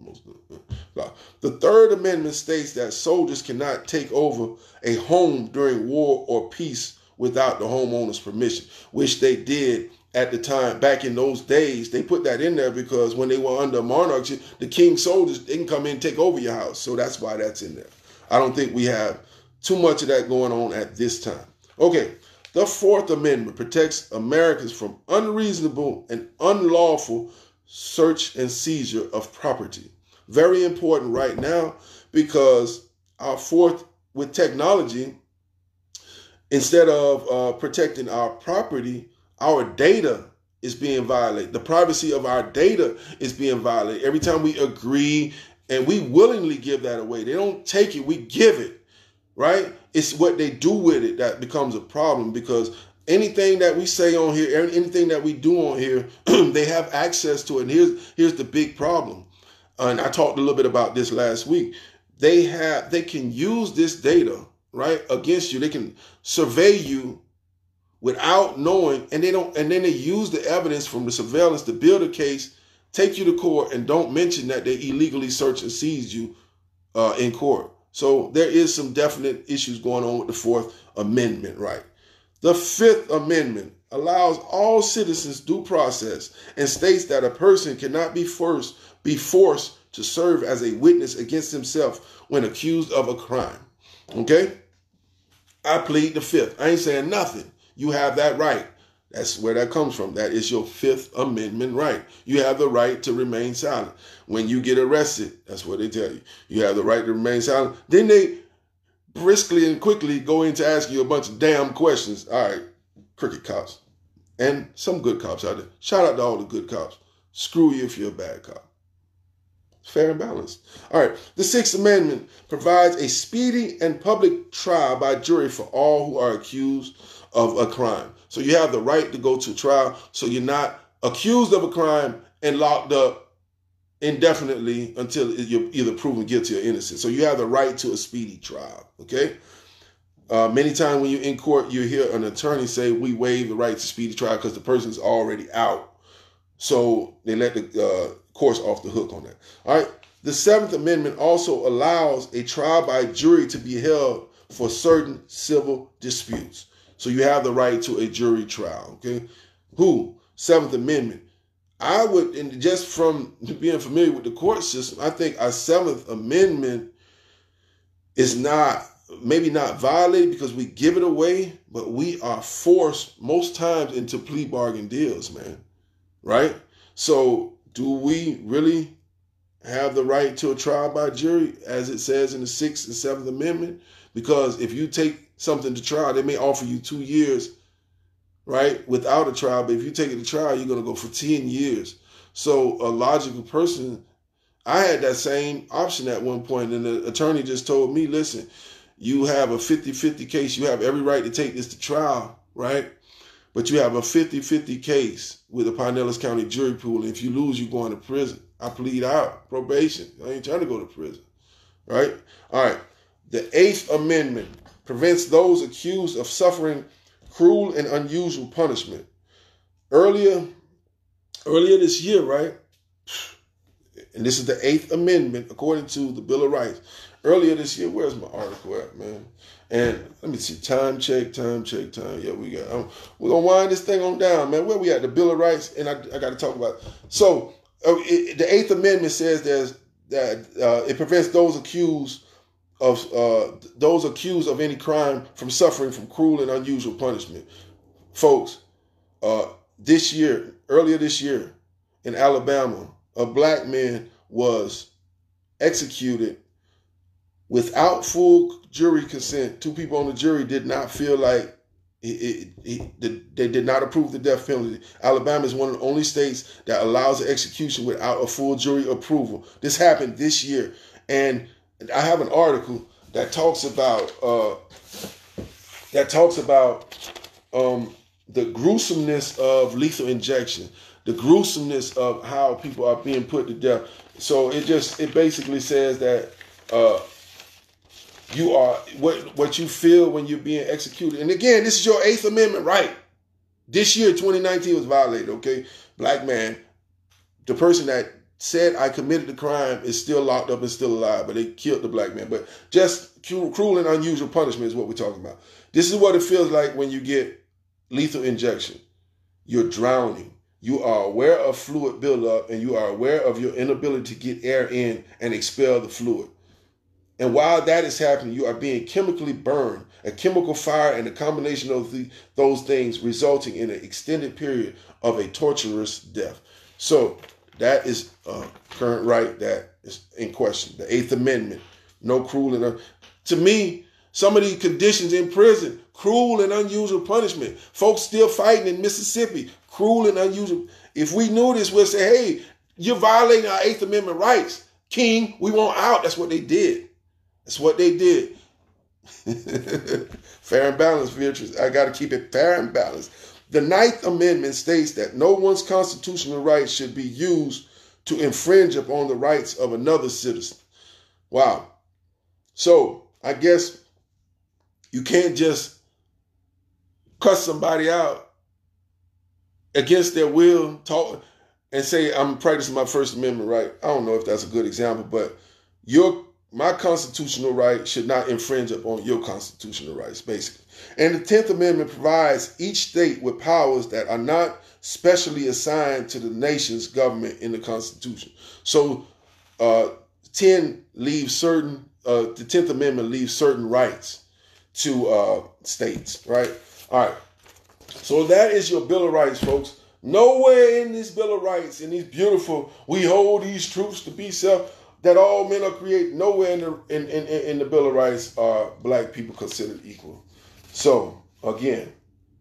The Third Amendment states that soldiers cannot take over a home during war or peace without the homeowner's permission, which they did at the time. Back in those days, they put that in there because when they were under monarchy, the king's soldiers, they can come in and take over your house. So that's why that's in there. I don't think we have too much of that going on at this time. Okay, the Fourth Amendment protects Americans from unreasonable and unlawful search and seizure of property. Very important right now because our fourth, with technology, instead of uh, protecting our property, our data is being violated. The privacy of our data is being violated. Every time we agree and we willingly give that away, they don't take it, we give it, right? It's what they do with it that becomes a problem because anything that we say on here, anything that we do on here, they have access to it. And here's, here's the big problem. And I talked a little bit about this last week. They have, they can use this data, right, against you. They can survey you without knowing, and they don't, and then they use the evidence from the surveillance to build a case, take you to court, and don't mention that they illegally search and seize you uh, in court. So there is some definite issues going on with the Fourth Amendment, right? The Fifth Amendment allows all citizens due process and states that a person cannot be forced, be forced to serve as a witness against himself when accused of a crime. Okay? I plead the Fifth. I ain't saying nothing. You have that right. That's where that comes from. That is your Fifth Amendment right. You have the right to remain silent. When you get arrested, that's what they tell you. You have the right to remain silent. Then they briskly and quickly go in to ask you a bunch of damn questions. All right, crooked cops. And some good cops out there. Shout out to all the good cops. Screw you if you're a bad cop. Fair and balanced. All right, the Sixth Amendment provides a speedy and public trial by jury for all who are accused of a crime. So you have the right to go to trial, so you're not accused of a crime and locked up indefinitely until you're either proven guilty or innocent. So you have the right to a speedy trial, okay? Uh, many times when you're in court, you hear an attorney say, we waive the right to speedy trial because the person's already out. So they let the uh, courts off the hook on that. All right. The Seventh Amendment also allows a trial by jury to be held for certain civil disputes. So you have the right to a jury trial, okay? Who? Seventh Amendment. I would, and just from being familiar with the court system, I think our Seventh Amendment is not, maybe not violated because we give it away, but we are forced most times into plea bargain deals, man, right? So do we really have the right to a trial by jury, as it says in the Sixth and Seventh Amendment? Because if you take something to trial, they may offer you two years, right, without a trial. But if you take it to trial, you're going to go for ten years. So a logical person, I had that same option at one point, and the attorney just told me, listen, you have a fifty-fifty case. You have every right to take this to trial, right? But you have a fifty-fifty case with the Pinellas County jury pool. And if you lose, you're going to prison. I plead out, probation. I ain't trying to go to prison, right? All right. The Eighth Amendment prevents those accused of suffering cruel and unusual punishment. Earlier, earlier this year, right? And this is the Eighth Amendment, according to the Bill of Rights. Earlier this year, where's my article at, man? And let me see, time check, time check, time. Yeah, we got, um, we're going to wind this thing on down, man. Where we at? The Bill of Rights, and I, I got to talk about it. So uh, it, the Eighth Amendment says there's that uh, it prevents those accused of uh, those accused of any crime from suffering from cruel and unusual punishment. Folks, uh, this year, earlier this year in Alabama, a black man was executed without full jury consent. Two people on the jury did not feel like it, it, it, they did not approve the death penalty. Alabama is one of the only states that allows an execution without a full jury approval. This happened this year. And I have an article that talks about uh, that talks about um, the gruesomeness of lethal injection, the gruesomeness of how people are being put to death. So it just it basically says that uh, you are what what you feel when you're being executed. And again, this is your Eighth Amendment right. This year, twenty nineteen, was violated. Okay, black man, the person that said I committed the crime is still locked up and still alive, but they killed the black man. But just cruel and unusual punishment is what we're talking about. This is what it feels like when you get lethal injection. You're drowning. You are aware of fluid buildup, and you are aware of your inability to get air in and expel the fluid. And while that is happening, you are being chemically burned, a chemical fire, and a combination of the, those things resulting in an extended period of a torturous death. So that is a current right that is in question. The Eighth Amendment, no cruel and un- to me, some of these conditions in prison, cruel and unusual punishment. Folks still fighting in Mississippi, cruel and unusual. If we knew this, we'd say, hey, you're violating our Eighth Amendment rights. King, we want out. That's what they did. That's what they did. Fair and balanced, Beatrice. I got to keep it fair and balanced. The Ninth Amendment states that no one's constitutional rights should be used to infringe upon the rights of another citizen. Wow. So I guess you can't just cuss somebody out against their will, talk and say, I'm practicing my First Amendment right. I don't know if that's a good example, but your my constitutional right should not infringe upon your constitutional rights, basically. And the Tenth Amendment provides each state with powers that are not specially assigned to the nation's government in the Constitution. So uh, ten leaves certain, uh, the Tenth Amendment leaves certain rights to uh, states, right? All right. So that is your Bill of Rights, folks. Nowhere in this Bill of Rights, in these beautiful, we hold these truths to be self, that all men are created, nowhere in the, in, in, in the Bill of Rights are black people considered equal. So, again,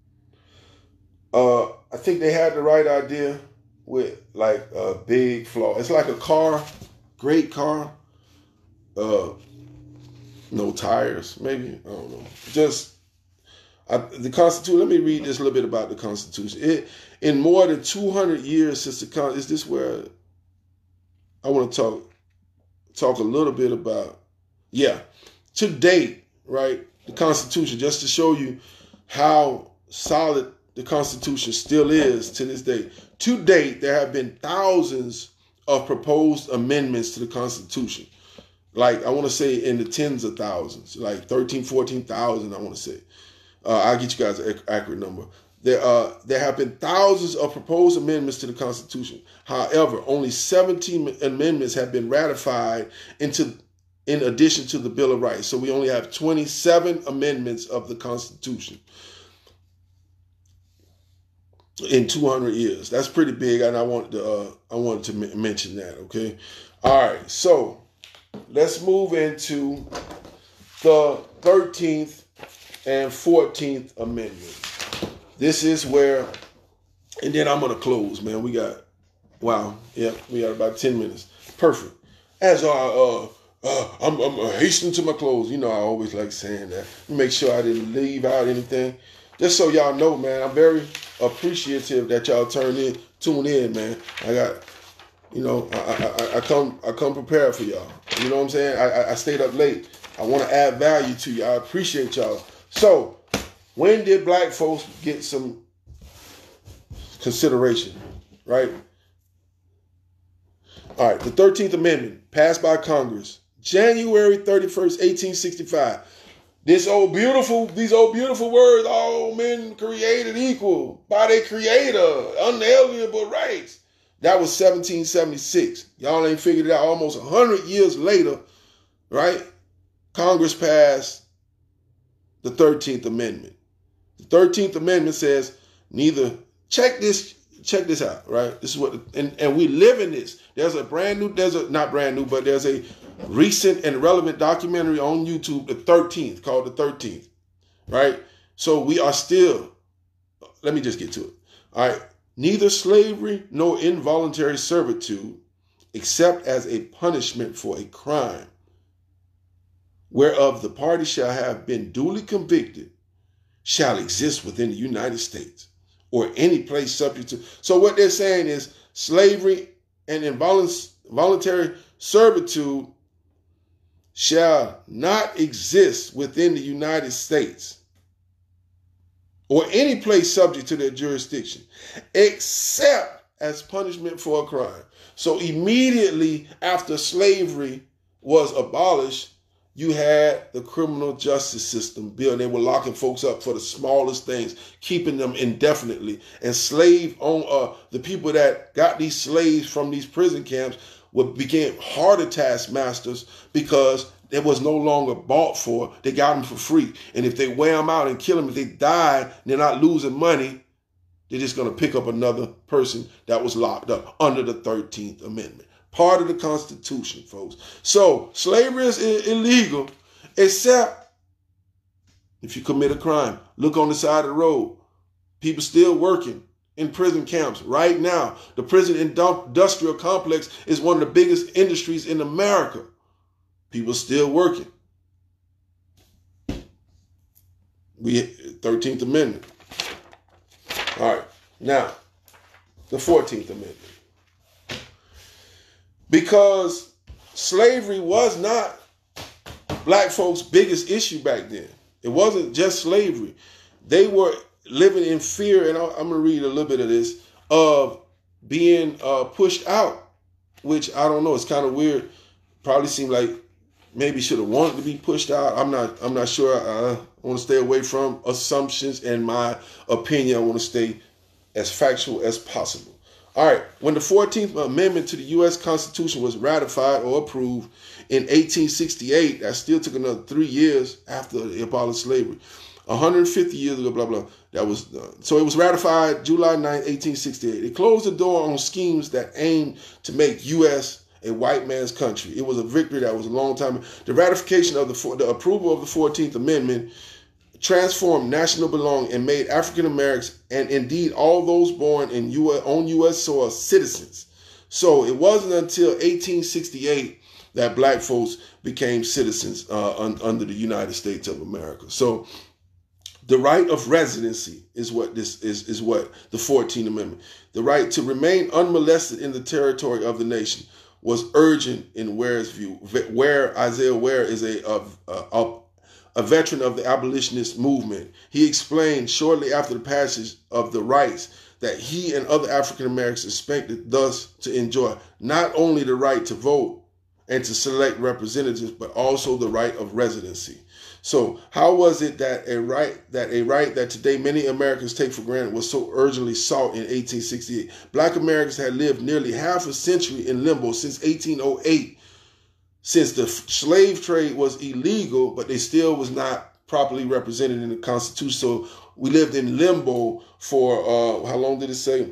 uh, I think they had the right idea with like a big flaw. It's like a car, great car, uh, no tires, maybe, I don't know. Just, I, the Constitution, let me read this a little bit about the Constitution. It, in more than two hundred years since the Constitution, is this where I want to talk, talk a little bit about, yeah, to date, right, the Constitution, just to show you how solid the Constitution still is to this day. To date, there have been thousands of proposed amendments to the Constitution. Like, I want to say in the tens of thousands, like thirteen, fourteen thousand, I want to say. Uh, I'll get you guys an accurate number. There, uh, there have been thousands of proposed amendments to the Constitution. However, only seventeen amendments have been ratified into, in addition to the Bill of Rights. So we only have twenty-seven amendments of the Constitution in two hundred years. That's pretty big, and I wanted to, uh, I wanted to m- mention that, okay? All right, so let's move into the thirteenth and fourteenth Amendments. This is where, and then I'm going to close, man. We got, wow, yeah, we got about ten minutes. Perfect. As I, uh, uh, I'm, I'm hastening to my close. You know, I always like saying that. Make sure I didn't leave out anything. Just so y'all know, man, I'm very appreciative that y'all turn in, tune in, man. I got, you know, I, I, I come I come prepared for y'all. You know what I'm saying? I, I stayed up late. I want to add value to you. I appreciate y'all. So, when did black folks get some consideration, right? All right, the thirteenth Amendment, passed by Congress, January thirty-first, eighteen sixty-five. This old beautiful, these old beautiful words, all men created equal by their creator, unalienable rights. That was seventeen seventy-six. Y'all ain't figured it out almost one hundred years later, right? Congress passed the thirteenth Amendment. The thirteenth Amendment says neither, check this, check this out, right? This is what, and, and we live in this. There's a brand new, there's a, not brand new, but there's a recent and relevant documentary on YouTube, the thirteenth, called the thirteenth, right? So we are still, let me just get to it. All right. Neither slavery nor involuntary servitude, except as a punishment for a crime, whereof the party shall have been duly convicted, shall exist within the United States or any place subject to. So what they're saying is slavery and involuntary servitude shall not exist within the United States or any place subject to their jurisdiction, except as punishment for a crime. So immediately after slavery was abolished, you had the criminal justice system built. They were locking folks up for the smallest things, keeping them indefinitely. And slave on uh, the people that got these slaves from these prison camps would became harder taskmasters because it was no longer bought for. They got them for free. And if they wear them out and kill them, if they die, they're not losing money. They're just going to pick up another person that was locked up under the thirteenth Amendment. Part of the Constitution, folks. So slavery is I- illegal, except if you commit a crime. Look on the side of the road. People still working in prison camps right now. The prison industrial complex is one of the biggest industries in America. People still working. We thirteenth Amendment. All right. Now, the fourteenth Amendment. Because slavery was not black folks' biggest issue back then. It wasn't just slavery. They were living in fear, and I'm going to read a little bit of this, of being uh, pushed out, which I don't know. It's kind of weird. Probably seemed like maybe should have wanted to be pushed out. I'm not, I'm not sure. I want to stay away from assumptions, and my opinion, I want to stay as factual as possible. All right, when the fourteenth Amendment to the U S Constitution was ratified or approved in eighteen sixty-eight, that still took another three years after they abolished slavery. one hundred fifty years ago, blah, blah, that was, uh, so it was ratified July ninth, eighteen sixty-eight. It closed the door on schemes that aimed to make U S a white man's country. It was a victory that was a long time. The ratification of the, the approval of the fourteenth Amendment transformed national belonging and made African Americans, and indeed all those born in U S, on U S soil, citizens. So it wasn't until eighteen sixty-eight that black folks became citizens uh, un, under the United States of America. So the right of residency is what this is, is what the fourteenth Amendment. The right to remain unmolested in the territory of the nation was urgent in Ware's view. Ware, Isaiah Ware, is a, a, a a veteran of the abolitionist movement. He explained shortly after the passage of the rights that he and other African Americans expected thus to enjoy not only the right to vote and to select representatives, but also the right of residency. So how was it that a right that a right that today many Americans take for granted was so urgently sought in eighteen sixty-eight? Black Americans had lived nearly half a century in limbo since eighteen oh eight. Since the slave trade was illegal, but they still was not properly represented in the Constitution. So we lived in limbo for, uh, how long did it say?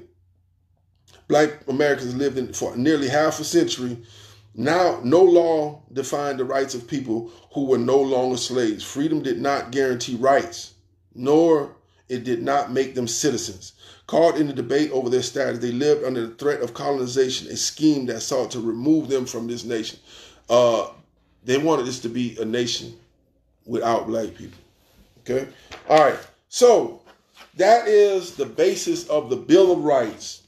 Black Americans lived in for nearly half a century. Now, no law defined the rights of people who were no longer slaves. Freedom did not guarantee rights, nor it did not make them citizens. Caught in the debate over their status, they lived under the threat of colonization, a scheme that sought to remove them from this nation. Uh, they wanted this to be a nation without black people. Okay? All right. So that is the basis of the Bill of Rights.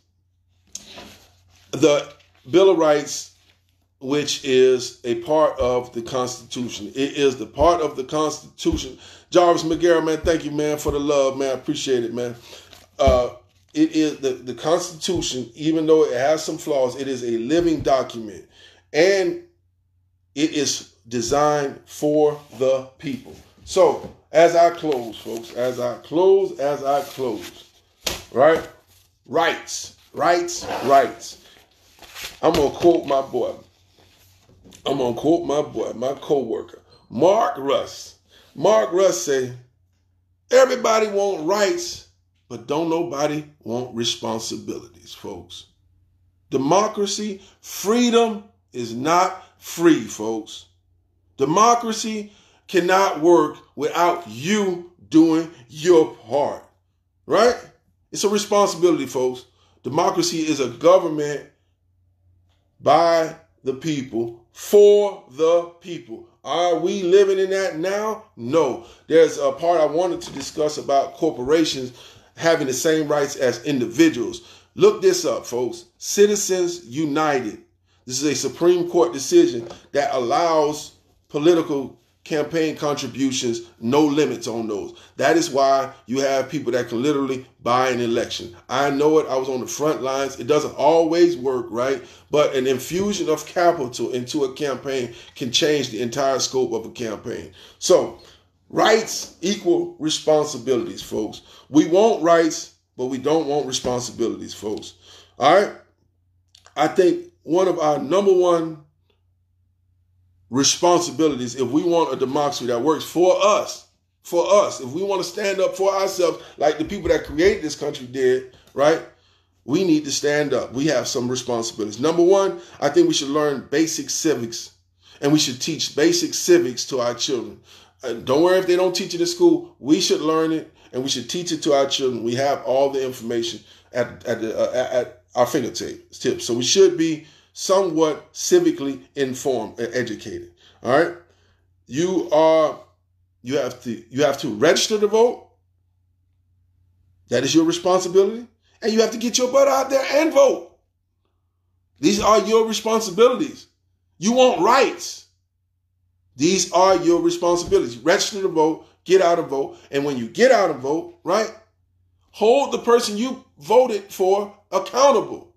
The Bill of Rights, which is a part of the Constitution. It is the part of the Constitution. Jarvis McGarrett, man, thank you, man, for the love, man. I appreciate it, man. Uh, it is the, the Constitution, even though it has some flaws, it is a living document. And it is designed for the people. So, as I close, folks, as I close, as I close, right? Rights, rights, rights. I'm going to quote my boy. I'm going to quote my boy, my co-worker, Mark Russ. Mark Russ say, everybody want rights, but don't nobody want responsibilities, folks. Democracy, freedom is not free, folks. Democracy cannot work without you doing your part, right? It's a responsibility, folks. Democracy is a government by the people, for the people. Are we living in that now? No. There's a part I wanted to discuss about corporations having the same rights as individuals. Look this up, folks. Citizens United. This is a Supreme Court decision that allows political campaign contributions, no limits on those. That is why you have people that can literally buy an election. I know it. I was on the front lines. It doesn't always work, right? But an infusion of capital into a campaign can change the entire scope of a campaign. So rights equal responsibilities, folks. We want rights, but we don't want responsibilities, folks. All right? I think one of our number one responsibilities, if we want a democracy that works for us, for us, if we want to stand up for ourselves like the people that created this country did, right? We need to stand up. We have some responsibilities. Number one, I think we should learn basic civics, and we should teach basic civics to our children. And don't worry if they don't teach it in school. We should learn it, and we should teach it to our children. We have all the information at, at, the, uh, at our fingertips. So we should be somewhat civically informed and educated. All right. You are, you have to, you have to register to vote. That is your responsibility. And you have to get your butt out there and vote. These are your responsibilities. You want rights. These are your responsibilities. Register to vote, get out and vote. And when you get out and vote, right, hold the person you voted for accountable.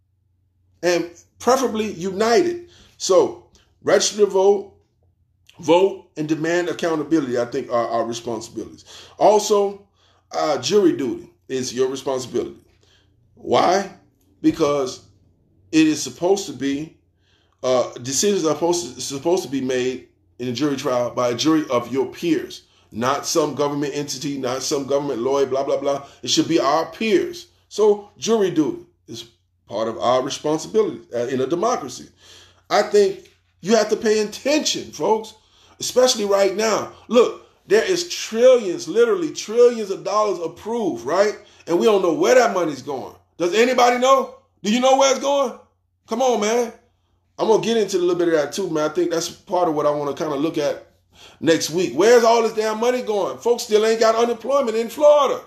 And preferably united. So register to vote, vote, and demand accountability, I think, are our responsibilities. Also, uh, jury duty is your responsibility. Why? Because it is supposed to be, uh, decisions are supposed to, supposed to be made in a jury trial by a jury of your peers, not some government entity, not some government lawyer, blah, blah, blah. It should be our peers. So jury duty is part of our responsibility in a democracy. I think you have to pay attention, folks, especially right now. Look, there is trillions, literally trillions of dollars approved, right? And we don't know where that money's going. Does anybody know? Do you know where it's going? Come on, man. I'm going to get into a little bit of that too, man. I think that's part of what I want to kind of look at next week. Where's all this damn money going? Folks still ain't got unemployment in Florida.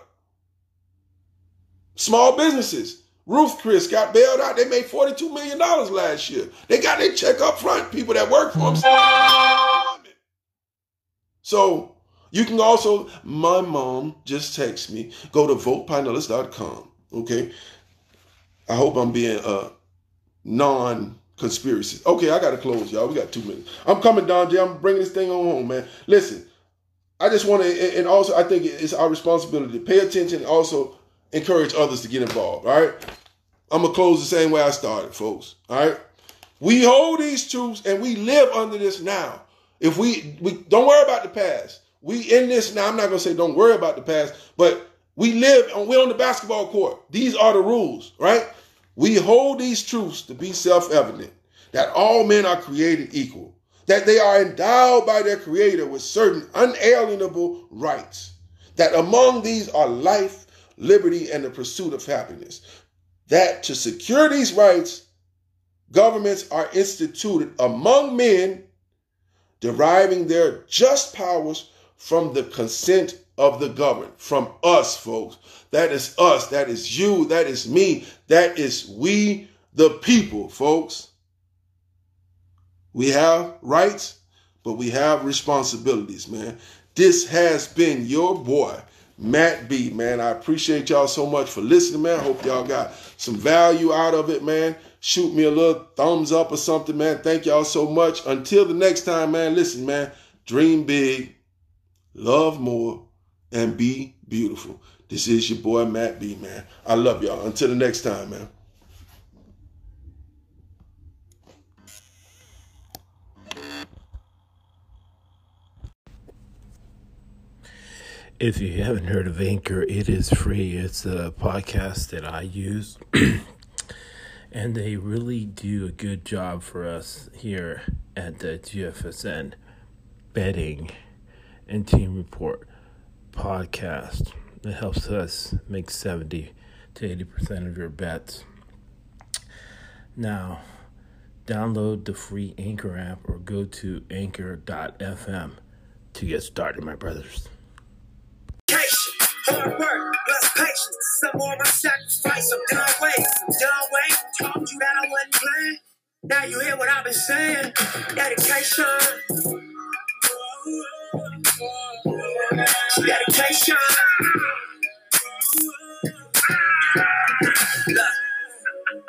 Small businesses. Ruth Chris got bailed out. They made forty-two million dollars last year. They got their check up front. People that work for them. So you can also, my mom just texted me, go to vote pinellas dot com. Okay. I hope I'm being uh, non-conspiracy. Okay, I got to close, y'all. We got two minutes. I'm coming down, Jay. I'm bringing this thing on home, man. Listen, I just want to, and also I think it's our responsibility to pay attention and also encourage others to get involved, all right? I'm going to close the same way I started, folks, all right? We hold these truths and we live under this now. If we, we don't worry about the past. We in this now. I'm not going to say don't worry about the past, but we live, we're on the basketball court. These are the rules, right? We hold these truths to be self-evident, that all men are created equal, that they are endowed by their creator with certain unalienable rights, that among these are life, liberty, and the pursuit of happiness. That to secure these rights, governments are instituted among men, deriving their just powers from the consent of the governed. From us, folks. That is us. That is you. That is me. That is we, the people, folks. We have rights, but we have responsibilities, man. This has been your boy, Matt B, man. I appreciate y'all so much for listening, man. I hope y'all got some value out of it, man. Shoot me a little thumbs up or something, man. Thank y'all so much. Until the next time, man, listen, man. Dream big, love more, and be beautiful. This is your boy, Matt B, man. I love y'all. Until the next time, man. If you haven't heard of Anchor, it is free. It's a podcast that I use, and they really do a good job for us here at the G F S N Betting and Team Report podcast. It helps us make seventy to eighty percent of your bets. Now, download the free Anchor app or go to anchor dot f m to get started, my brothers. Hard work, plus patience. Some more my sacrifice. I'm done waiting. I'm done waiting. Told you that I wasn't playing. Now you hear what I've been saying. Dedication. Dedication.